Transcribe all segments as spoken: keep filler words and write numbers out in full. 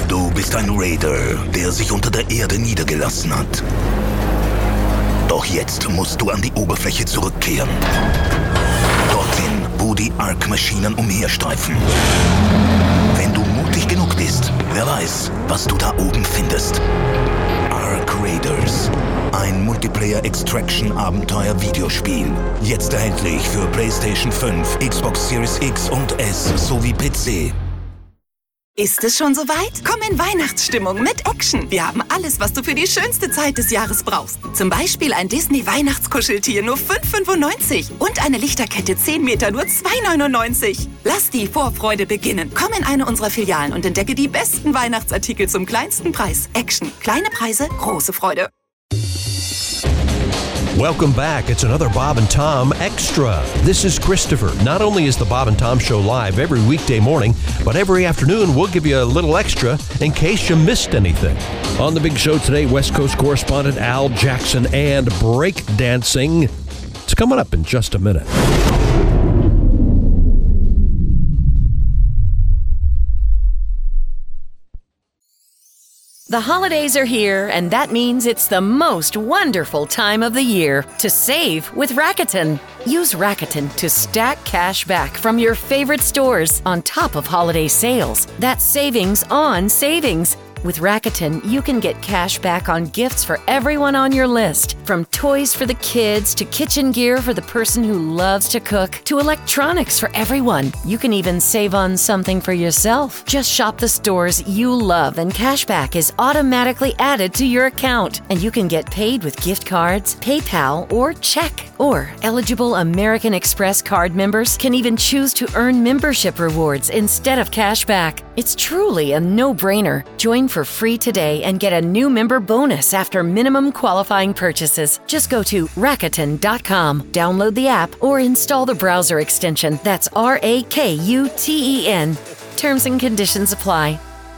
Du bist ein Raider, der sich unter der Erde niedergelassen hat. Doch jetzt musst du an die Oberfläche zurückkehren. Dorthin, wo die Ark-Maschinen umherstreifen. Wenn du mutig genug bist, wer weiß, was du da oben findest. Ark Raiders. Ein Multiplayer-Extraction-Abenteuer-Videospiel. Jetzt erhältlich für PlayStation fünf, Xbox Series X und S sowie P C. Ist es schon soweit? Komm in Weihnachtsstimmung mit Action. Wir haben alles, was du für die schönste Zeit des Jahres brauchst. Zum Beispiel ein Disney-Weihnachtskuscheltier nur fünf fünfundneunzig und eine Lichterkette zehn Meter nur zwei neunundneunzig. Lass die Vorfreude beginnen. Komm in eine unserer Filialen und entdecke die besten Weihnachtsartikel zum kleinsten Preis. Action. Kleine Preise, große Freude. Welcome back. It's another Bob and Tom Extra. This is Christopher. Not only is the Bob and Tom Show live every weekday morning, but every afternoon we'll give you a little extra in case you missed anything. On the big show today, West Coast correspondent Al Jackson and breakdancing. It's coming up in just a minute. The holidays are here, and that means it's the most wonderful time of the year to save with Rakuten. Use Rakuten to stack cash back from your favorite stores on top of holiday sales. That's savings on savings. With Rakuten, you can get cash back on gifts for everyone on your list, from toys for the kids to kitchen gear for the person who loves to cook to electronics for everyone. You can even save on something for yourself. Just shop the stores you love and cashback is automatically added to your account. And you can get paid with gift cards, PayPal, or check. Or eligible American Express card members can even choose to earn membership rewards instead of cashback. It's truly a no-brainer. Join for free today and get a new member bonus after minimum qualifying purchases. Just go to Rakuten dot com, download the app, or install the browser extension. That's R A K U T E N. Terms and conditions apply.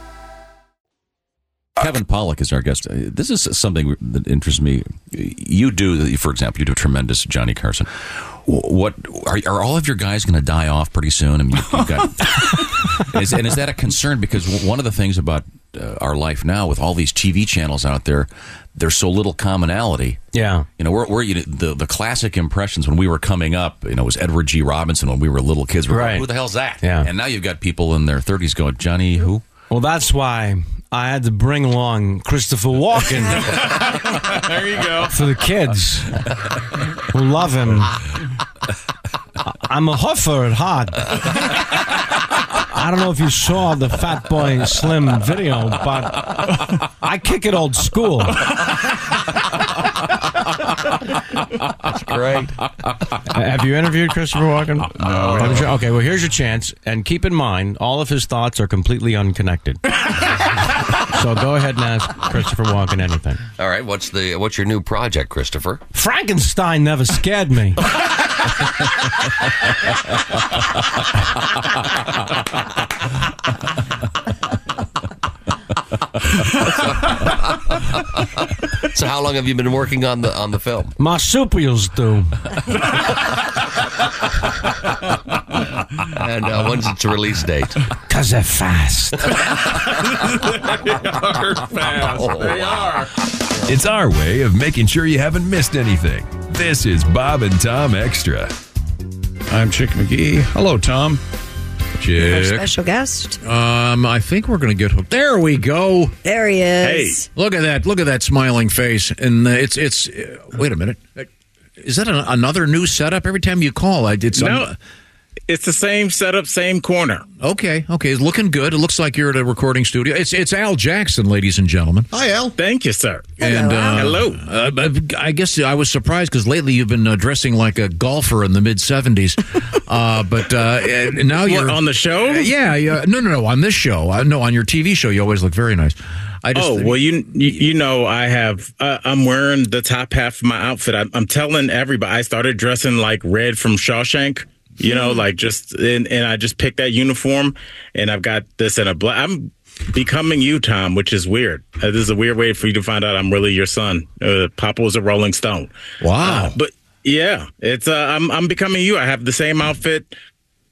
Kevin Pollak is our guest. This is something that interests me. You do, for example, you do a tremendous Johnny Carson. What are, are all of your guys going to die off pretty soon? I mean, you, you've got, is, and is that a concern? Because one of the things about uh, our life now, with all these T V channels out there, there's so little commonality. Yeah, you know, we're, we're you know, the the classic impressions when we were coming up. You know, it was Edward G. Robinson when we were little kids. We're right. Like, who the hell's that? Yeah, and now you've got people in their thirties going, Johnny, who? Well, that's why I had to bring along Christopher Walken. There you go. For the kids who love him. I'm a huffer at heart. I don't know if you saw the Fat Boy Slim video, but I kick it old school. That's great. Have you interviewed Christopher Walken? No. You? Okay, well, here's your chance. And keep in mind, all of his thoughts are completely unconnected. So go ahead and ask Christopher Walken anything. All right, what's the what's your new project, Christopher? Frankenstein never scared me. So how long have you been working on the on the film? Marsupials do. And uh, when's its release date? Because they're fast. They are fast. Oh, they wow. are. It's our way of making sure you haven't missed anything. This is Bob and Tom Extra. I'm Chick McGee. Hello, Tom. Chick. Our special guest. Um, I think we're going to get hooked. There we go. There he is. Hey, look at that! Look at that smiling face. And uh, it's it's. Uh, wait a minute. Is that a, another new setup? Every time you call, I did. No, un- it's the same setup, same corner. Okay, okay, it's looking good. It looks like you're at a recording studio. It's it's Al Jackson, ladies and gentlemen. Hi, Al. Thank you, sir. And uh, hello. Uh, I guess I was surprised because lately you've been uh, dressing like a golfer in the mid seventies. uh, but uh, now you're what, on the show. Uh, yeah, yeah. No, no, no. On this show, uh, no. On your T V show, you always look very nice. I just, oh well, you you, you know I have. Uh, I'm wearing the top half of my outfit. I'm, I'm telling everybody. I started dressing like Red from Shawshank. You know, like just and, and I just picked that uniform, and I've got this in a black. I'm becoming you, Tom, which is weird. Uh, this is a weird way for you to find out I'm really your son. Uh, Papa was a Rolling Stone. Wow. Uh, but yeah, it's uh, I'm I'm becoming you. I have the same outfit.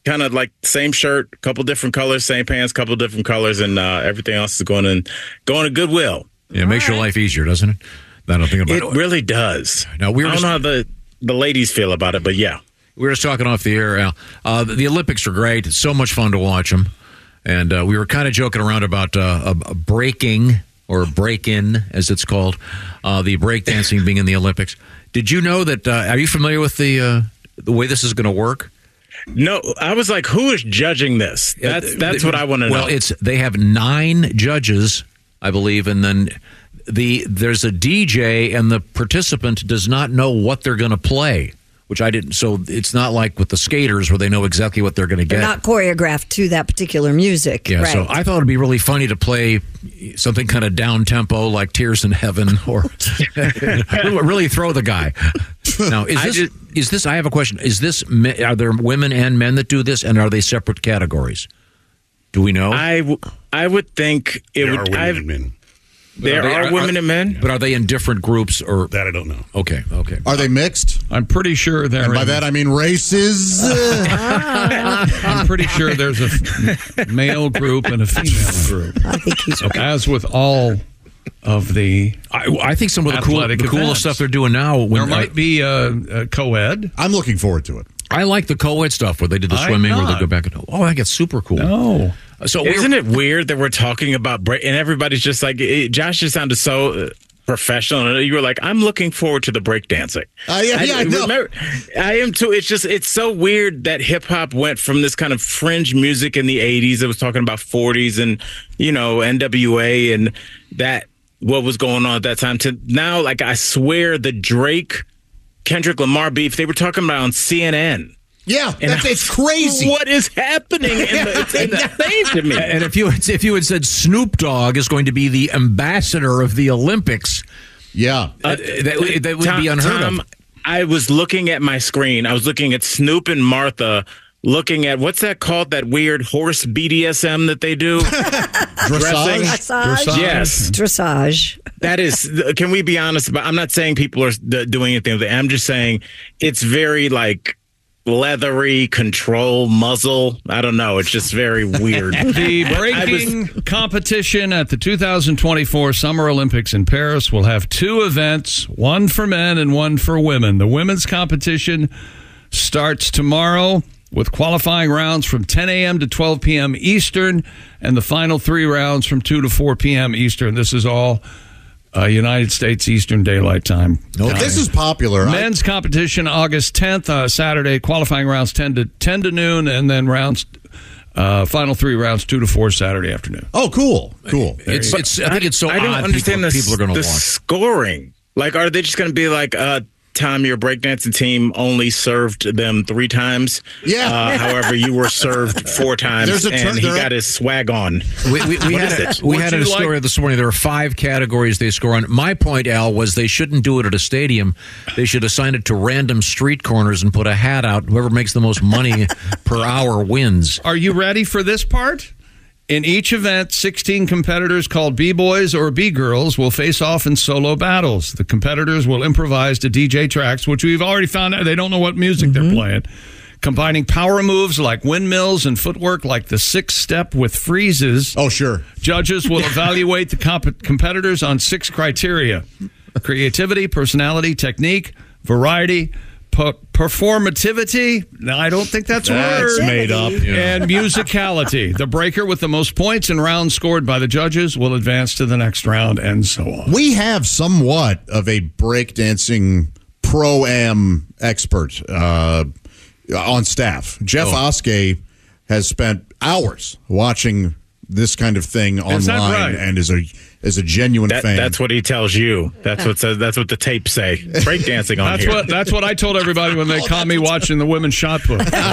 kind of like same shirt, couple different colors, same pants, couple different colors, and uh, everything else is going in going to Goodwill. Yeah, it makes your life easier, doesn't it? I don't think about it. It really does. Now, we were I don't just, know how the, the ladies feel about it, but yeah. We were just talking off the air, Al. Uh, the, the Olympics are great. It's so much fun to watch them. And uh, we were kind of joking around about uh, a, a breaking or break-in, as it's called, uh, the breakdancing being in the Olympics. Did you know that? Uh, are you familiar with the uh, the way this is going to work? No, I was like, who is judging this? That's that's what I want to know. Well, it's they have nine judges, I believe, and then the there's a D J, and the participant does not know what they're going to play. Which I didn't. So it's not like with the skaters where they know exactly what they're going to get. They're not choreographed to that particular music. Yeah. Right. So I thought it'd be really funny to play something kind of down tempo like "Tears in Heaven" or really throw the guy. Now, is this? Just, is this? I have a question. Is this? Are there women and men that do this, and are they separate categories? Do we know? I, w- I would think it there would. Are women I've, and men. There are, are women are, and men, but are they in different groups or that I don't know? Okay, okay. Are they mixed? I'm pretty sure they're. And by in, that I mean races. I'm pretty sure there's a f- male group and a female group. I think he's right. As with all of the, I, I think some of the, cool, the coolest events. stuff they're doing now. When there might be a, a co-ed. I'm looking forward to it. I like the co-ed stuff where they did the swimming, where they go back and oh, that gets super cool. No. So isn't it weird that we're talking about break and everybody's just like it, Josh just sounded so uh, professional, and you were like, I'm looking forward to the breakdancing. Uh, yeah, yeah, I, I know. Remember, I am too. It's just it's so weird that hip hop went from this kind of fringe music in the eighties. It was talking about forties and you know N W A and that what was going on at that time to now. Like I swear, the Drake Kendrick Lamar beef they were talking about on C N N. Yeah, that's, it's crazy. What is happening? In the, it's insane to me. And if you if you had said Snoop Dogg is going to be the ambassador of the Olympics, yeah, uh, that, that would Tom, be unheard Tom, of. I was looking at my screen. I was looking at Snoop and Martha. Looking at what's that called? That weird horse B D S M that they do. Dressage? Dressage. Yes, dressage. That is. Can we be honest about? I'm not saying people are doing anything with it. I'm just saying it's very like. Leathery control muzzle. I don't know. It's just very weird. The breaking was, competition at the two thousand twenty-four Summer Olympics in Paris will have two events, one for men and one for women. The women's competition starts tomorrow with qualifying rounds from ten a.m. to twelve p.m. Eastern and the final three rounds from two to four p.m. Eastern. This is all Uh, United States Eastern Daylight Time. No, this is popular. Men's I... competition August tenth, uh, Saturday. Qualifying rounds ten to ten to noon, and then rounds uh, final three rounds two to four Saturday afternoon. Oh, cool, cool. It's, it's I think it's so I don't odd understand people, the, people are going to the watch. scoring. Like, are they just going to be like, uh, Tom, your breakdancing team only served them three times. Yeah. Uh, however, you were served four times, There's a and tur- he got his swag on. We, we, we had, a, we had a story like? this morning. There are five categories they score on. My point, Al, was they shouldn't do it at a stadium. They should assign it to random street corners and put a hat out. Whoever makes the most money per hour wins. Are you ready for this part? In each event, sixteen competitors called B-Boys or B-Girls will face off in solo battles. The competitors will improvise to D J tracks, which we've already found out they don't know what music mm-hmm. they're playing, combining power moves like windmills and footwork like the six-step with freezes. Oh, sure. Judges will evaluate the comp- competitors on six criteria: creativity, personality, technique, variety, Per- performativity. No, I don't think that's a that's word. made up. Yeah. And musicality. The breaker with the most points and rounds scored by the judges will advance to the next round, and so on. We have somewhat of a breakdancing pro-am expert uh, on staff. Jeff oh. Oskey has spent hours watching this kind of thing is online right? and is a is a genuine that, fan. That's what he tells you. That's what says. That's what the tapes say. Breakdancing on that's here. What, that's what I told everybody when they oh, caught me watching the women's shot put. no, no, no.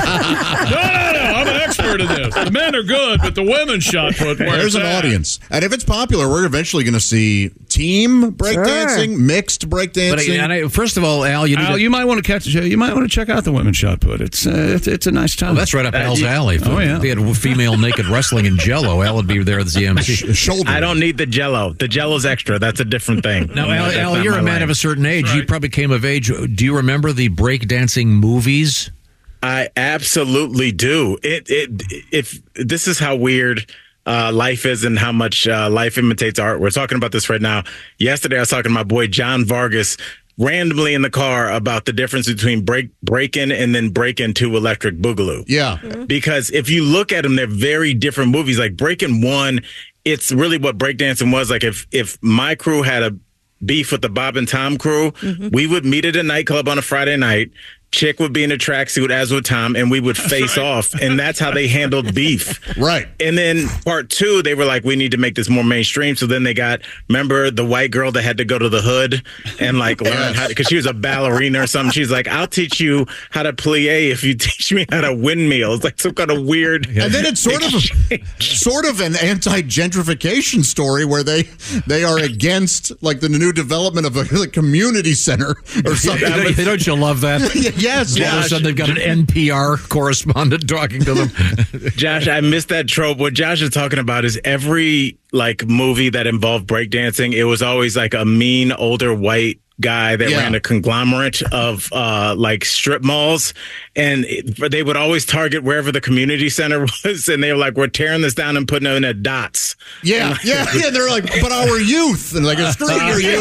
I'm an expert in this. The men are good, but the women's shot put. There's an at. audience, and if it's popular, we're eventually going to see team breakdancing, sure. mixed breakdancing. But and I, first of all, Al, you, Al, to, you might want to catch. You might want to check out the women's shot put. It's uh, it's, it's a nice time. Oh, that's right up uh, Al's you, alley. If oh yeah. they had female naked wrestling in Jello, Al would be there as the M C. Shoulder. I don't need the Jello. The Jello's extra. That's a different thing. Now, Al, Al you're a man line. of a certain age. Right. You probably came of age. Do you remember the breakdancing movies? I absolutely do. It it if this is how weird uh, life is and how much uh, life imitates art. We're talking about this right now. Yesterday, I was talking to my boy John Vargas randomly in the car about the difference between break breaking and then breaking to Electric Boogaloo. Yeah, mm-hmm. Because if you look at them, they're very different movies. Like Breaking One, it's really what breakdancing was. Like if if my crew had a beef with the Bob and Tom crew, mm-hmm. we would meet at a nightclub on a Friday night. Chick would be in a tracksuit, as would Tom, and we would face right. off. And that's how they handled beef. Right. And then part two, they were like, we need to make this more mainstream. So then they got, remember the white girl that had to go to the hood and like learn how, because she was a ballerina or something. She's like, I'll teach you how to plie if you teach me how to windmill. It's like some kind of weird. And then it's sort of a, sort of an anti-gentrification story where they they are against like the new development of a, a community center or something. Yeah, they don't you love that? Yes, all of a sudden they've got an N P R correspondent talking to them. Josh, I missed that trope. What Josh is talking about is every like movie that involved breakdancing, it was always like a mean older white guy that Yeah. ran a conglomerate of uh, like strip malls, and it, they would always target wherever the community center was, and they were like, "We're tearing this down and putting it in a dots." Yeah, And- yeah, yeah. They're like, but our youth, and like, screw your youth.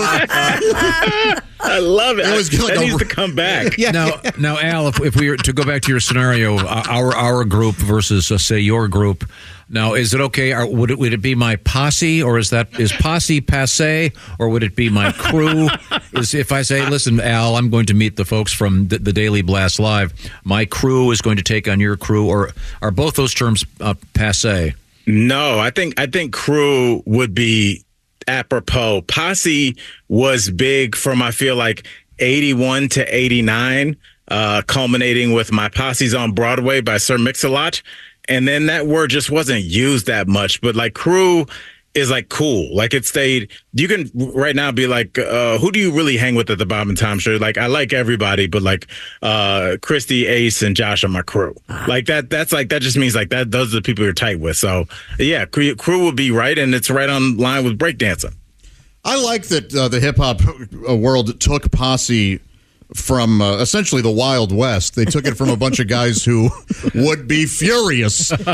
I love it. It was I- like that a- needs to come back. Yeah. Now, now, Al, if, if we were to go back to your scenario, uh, our our group versus, uh, say, your group. Now, is it okay? Or would it would it be my posse, or is that is posse passe, or would it be my crew? Is if I say, listen, Al, I'm going to meet the folks from the, the Daily Blast Live. My crew is going to take on your crew, or are both those terms uh, passe? No, I think I think crew would be apropos. Posse was big from I feel like eighty-one to eighty-nine, uh, culminating with My Posse's on Broadway by Sir Mix-a-Lot. And then that word just wasn't used that much. But like crew is like cool. Like it stayed. You can right now be like, uh, who do you really hang with at the Bob and Tom show? Like I like everybody, but like uh, Christy, Ace, and Josh are my crew. Like that. That's like that just means like that. Those are the people you're tight with. So yeah, crew, crew would be right, and it's right on line with breakdancing. I like that uh, the hip hop world took posse from uh, essentially the Wild West. They took it from a bunch of guys who would be furious. That-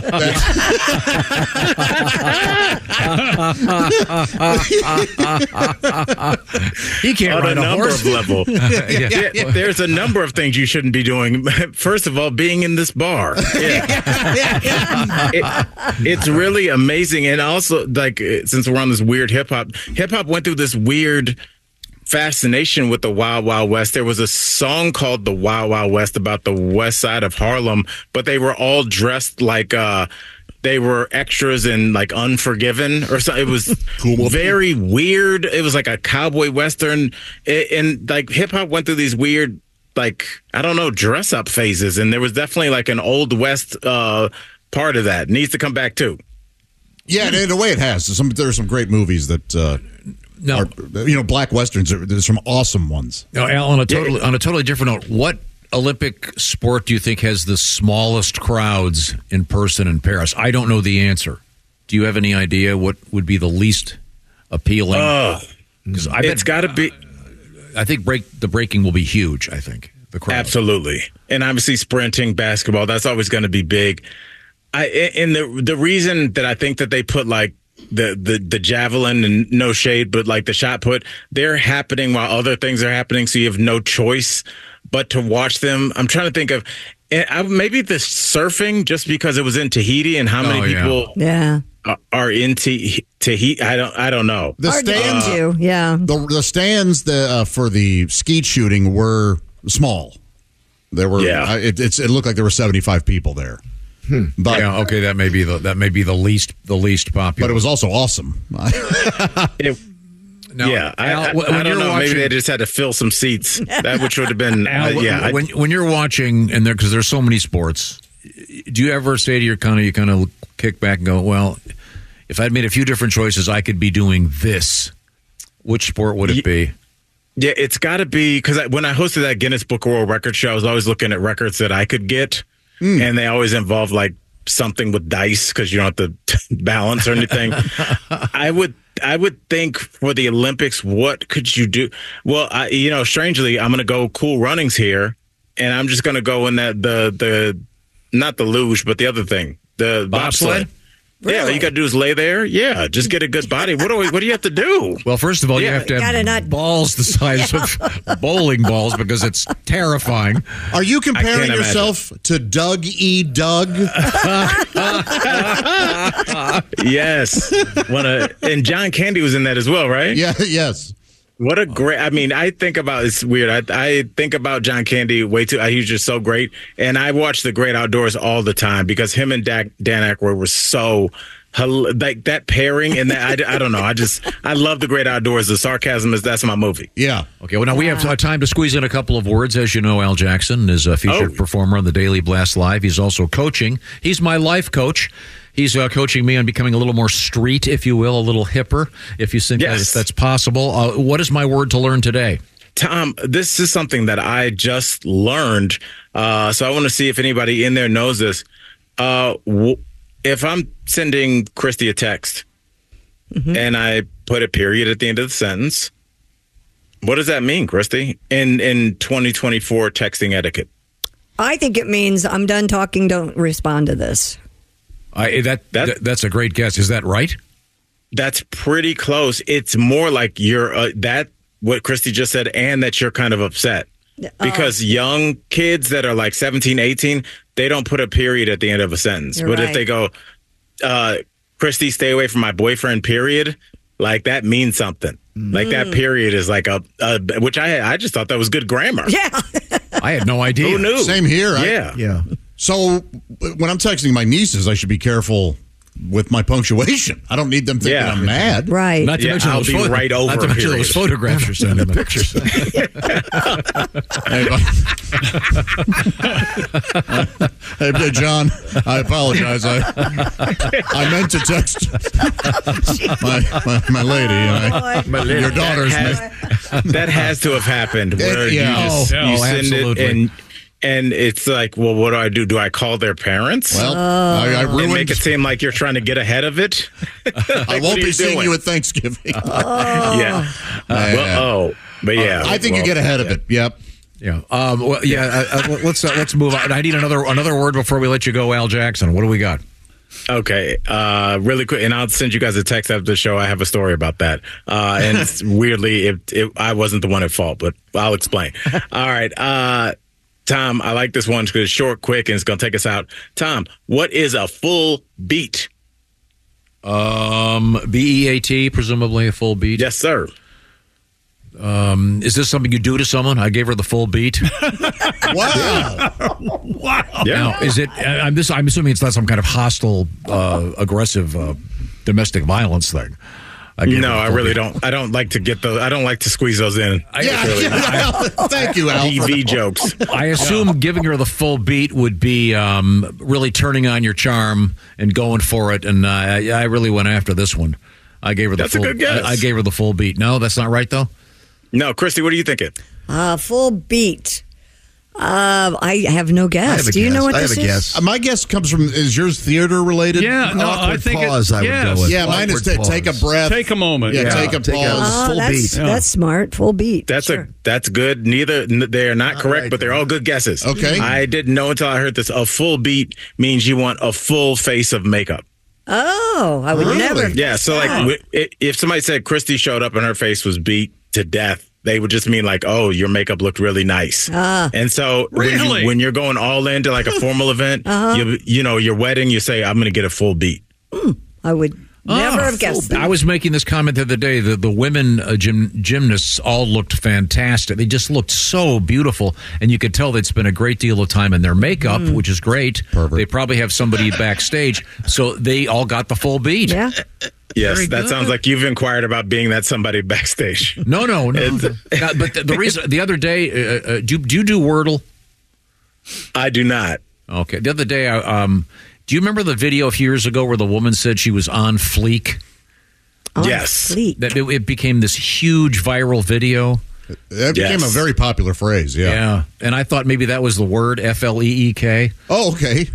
he can't on ride a a number horse. of level. Yeah. Yeah, yeah, there's a number of things you shouldn't be doing. First of all, being in this bar. Yeah. It- it's really amazing. And also, like, since we're on this weird hip hop, hip hop went through this weird fascination with the Wild Wild West. There was a song called The Wild Wild West about the west side of Harlem, but they were all dressed like uh they were extras in like Unforgiven or something. It was very weird. It was like a cowboy western. It, and like hip hop went through these weird, like, I don't know, dress up phases. And there was definitely like an old West uh part of that. It needs to come back too. yeah, and in a way it has. Some, there are some great movies that uh, No. are, you know, Black Westerns. There's some awesome ones. Now, Al, on a totally on a totally different note, what Olympic sport do you think has the smallest crowds in person in Paris? I don't know the answer. Do you have any idea what would be the least appealing? Oh, Because I it's got to be. I think break the breaking will be huge. I think the crowd. Absolutely. And obviously sprinting, basketball, that's always going to be big. I and the the reason that I think that they put like the, the the javelin, and no shade, but like the shot put, they're happening while other things are happening, so you have no choice but to watch them. I'm trying to think of and I, maybe the surfing, just because it was in Tahiti and how many Oh, yeah. people Yeah. are, are in Tahiti. I don't I don't know. The Hard to stands, get to, yeah. the the stands the, uh, for the skeet shooting were small. There were, Yeah. uh, it, it's, it looked like there were seventy-five people there. But Yeah, okay, that may be the that may be the least the least popular. but it was also awesome. It, Now, yeah, I, Al, I, when I you're don't know. watching- Maybe they just had to fill some seats. That which would have been, Al, uh, yeah. I- when when you're watching and there because there's so many sports, do you ever say to your kind of you kind of kick back and go, well, if I'd made a few different choices, I could be doing this. Which sport would it be? Yeah, it's got to be because when I hosted that Guinness Book of World Record show, I was always looking at records that I could get, and they always involve like something with dice because you don't have to balance or anything. I would, I would think for the Olympics, what could you do? Well, I, you know, strangely, I'm going to go Cool Runnings here. and I'm just gonna go in that the the not the luge, but the other thing, the bobsled. Bobsled? Yeah, all you got to do is lay there. Yeah, just get a good body. What do we, What do you have to do? Well, first of all, you Yeah. have to Gotta have not- balls the size of bowling balls because it's terrifying. Are you comparing can't yourself to Doug E. Doug? Yes, What a, and John Candy was in that as well, right? Yeah, yes. What a great! I mean, I think about it's weird. I, I think about John Candy way too. He was just so great, and I watch The Great Outdoors all the time because him and Dak, Dan Aykroyd were so hel- like that pairing. And that I, I don't know. I just I love The Great Outdoors. The sarcasm is that's my movie. Yeah. Okay, well, now we have uh, time to squeeze in a couple of words. As you know, Al Jackson is a featured Oh. performer on the Daily Blast Live. He's also coaching. He's my life coach. He's uh, coaching me on becoming a little more street, if you will, a little hipper, if you think Yes. that's, that's possible. Uh, what is my word to learn today? Tom, this is something that I just learned. Uh, so I want to see if anybody in there knows this. Uh, w- if I'm sending Christy a text and I put a period at the end of the sentence, what does that mean, Christy, in, in twenty twenty-four texting etiquette? I think it means I'm done talking. Don't respond to this. I, that, that That's a great guess. Is that right? That's pretty close. It's more like you're uh, that what Christy just said, and that you're kind of upset because young kids that are like seventeen, eighteen, they don't put a period at the end of a sentence. You're but right. if they go, uh, Christy, stay away from my boyfriend, period, like that means something. Like that period is like a, a which I I just thought that was good grammar. Yeah. I had no idea. Who knew? Same here. I- Yeah. yeah. So when I'm texting my nieces, I should be careful with my punctuation. I don't need them thinking Yeah. I'm mad. Right. Not to Yeah, mention I'll those be photo- right over Not to a mention period. those photographs you're sending, the pictures. Hey, hey, John, I apologize. I I meant to text my my, my lady. I, My your daughter's. That has, that has to have happened where Yeah. you, just, Oh, you oh, send absolutely. it and and it's like, well, what do I do? Do I call their parents? Well, I, I and ruined. make it seem like you're trying to get ahead of it. I Like, won't what are be seeing doing? you at Thanksgiving. Yeah. well, oh, but yeah. I think well, you get ahead of it. Yep. Yeah. Um, well, yeah. Uh, uh, let's uh, let's move on. I need another another word before we let you go, Al Jackson. What do we got? Okay, uh, really quick, and I'll send you guys a text after the show. I have a story about that, uh, and it's weirdly, it, it, I wasn't the one at fault, but I'll explain. All right, uh, Tom, I like this one because it's short, quick, and it's going to take us out. Tom, what is a full beat? Um, B E A T, presumably a full beat. Yes, sir. Um, is this something you do to someone? I gave her the full beat. Wow. Wow. Yeah. Now, is it? uh, I'm this. I'm assuming it's not some kind of hostile, uh, aggressive, uh, domestic violence thing. I gave her No, the I full really beat. don't. I don't like to get those. I don't like to squeeze those in. Yeah, yeah. Thank you, Al. T V jokes. I assume giving her the full beat would be um, really turning on your charm and going for it. And uh, I, I really went after this one. I gave her the That's a full. good guess. I, I gave her the full beat. No, that's not right though. No, Christy, what are you thinking? Uh, full beat. Uh, I have no guess. Do you know what this is? Uh, my guess comes from, is yours theater related? Yeah, no, I think it- pause, I would yes. go with. Yeah, mine is Awkward ta- take a pause. breath. Take a moment. Yeah, Yeah. take a Take a- pause. Oh, full that's, beat. that's smart. Full beat. That's Sure. a that's good. Neither n- they're not correct, right. but they're all good guesses. Okay. I didn't know until I heard this. A full beat means you want a full face of makeup. Oh, I would Really? never. Yeah. So like, w- i- if somebody said Christy showed up and her face was beat to death, they would just mean like, oh, your makeup looked really nice. Ah. And so when, Really? you, when you're going all into like a formal event, Uh-huh. you you know your wedding, you say I'm going to get a full beat. I would never have guessed that. I was making this comment the other day. The, the women uh, gym, gymnasts all looked fantastic. They just looked so beautiful, and you could tell they'd spent a great deal of time in their makeup, which is great. Perfect. They probably have somebody backstage, so they all got the full beat. Yeah. Yes, Very that good. sounds like you've inquired about being that somebody backstage. No, no, no. Now, but the, the reason the other day, uh, uh, do, you- do you do Wordle? I do not. Okay. The other day, I, um, do you remember the video a few years ago where the woman said she was on fleek? On Yes. fleek. That it, it became this huge viral video. That became Yes. a very popular phrase. Yeah. Yeah, and I thought maybe that was the word F L E E K. Oh, okay. Uh,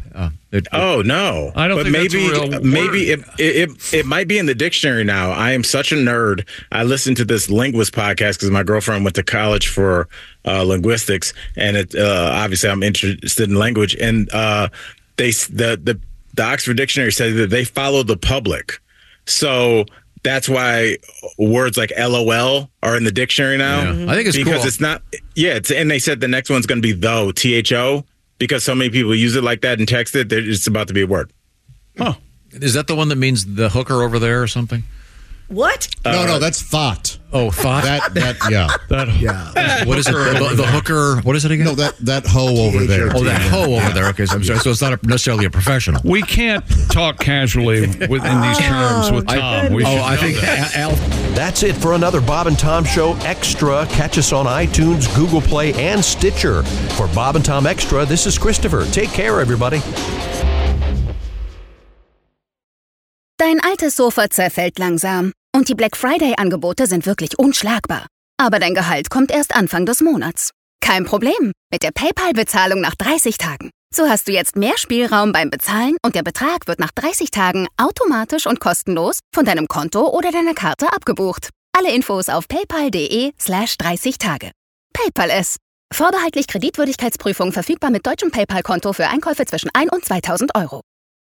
It, oh no! I don't but think maybe, that's a real maybe word. it, it it might be in the dictionary now. I am such a nerd. I listened to this linguist podcast because my girlfriend went to college for uh, linguistics, and it uh, obviously I'm interested in language. And uh, they the, the the Oxford Dictionary said that they follow the public, so that's why words like L O L are in the dictionary now. Yeah. I think it's because cool. it's not. Yeah, it's, and they said the next one's going to be though T H O. Because so many people use it like that and text it, it's about to be a word. Huh. Is that the one that means the hooker over there or something? What? No, Uh, no, that's thought. Oh, thought? That, that, yeah. That, yeah. What is it? The, the hooker, what is it again? No, that, that hoe over there. Oh, that hoe over there. Okay, so, I'm sorry. So it's not a, necessarily a professional. We can't talk casually within these terms with Tom. We oh, should I know think that. Al. That's it for another Bob and Tom Show Extra. Catch us on iTunes, Google Play, and Stitcher. For Bob and Tom Extra, this is Christopher. Take care, everybody. Dein altes Sofa zerfällt langsam und die Black Friday-Angebote sind wirklich unschlagbar. Aber dein Gehalt kommt erst Anfang des Monats. Kein Problem mit der PayPal-Bezahlung nach dreißig Tagen. So hast du jetzt mehr Spielraum beim Bezahlen und der Betrag wird nach dreißig Tagen automatisch und kostenlos von deinem Konto oder deiner Karte abgebucht. Alle Infos auf paypal.de slash 30 Tage. PayPal es. Vorbehaltlich Kreditwürdigkeitsprüfung verfügbar mit deutschem PayPal-Konto für Einkäufe zwischen ein und zweitausend Euro.